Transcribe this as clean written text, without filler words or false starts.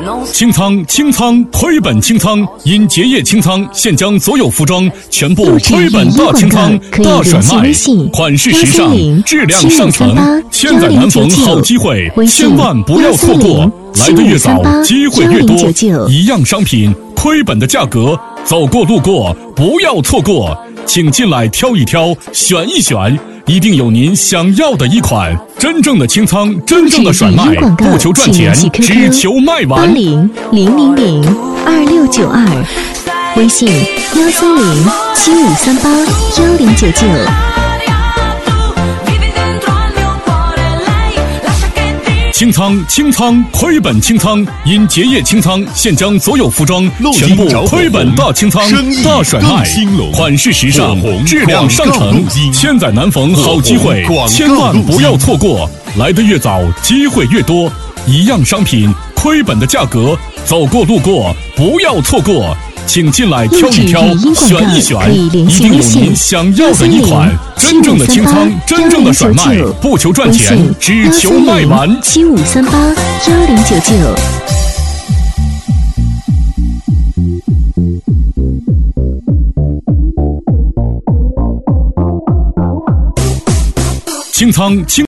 清仓，亏本清仓，因结业清仓，现将所有服装全部亏本大清仓、大甩卖，款式时尚，质量上乘，千载难逢好机会，千万不要错过。来得越早，机会越多。一样商品，亏本的价格，走过路过不要错过，请进来挑一挑，选一选。一定有您想要的一款，真正的清仓，真正的甩卖，不求赚钱，只求卖完。 80002692，微信13075381099。 清仓，亏本清仓，因结业清仓，现将所有服装全部亏本大清仓、大甩卖，款式时尚，质量上乘，千载难逢好机会，千万不要错过。来得越早，机会越多。一样商品，亏本的价格，走过路过不要错过。请进来挑一挑，选一选，一定有您想要的一款。真正的清仓，真正的甩卖，不求赚钱，只求卖完。 75381099。 清仓。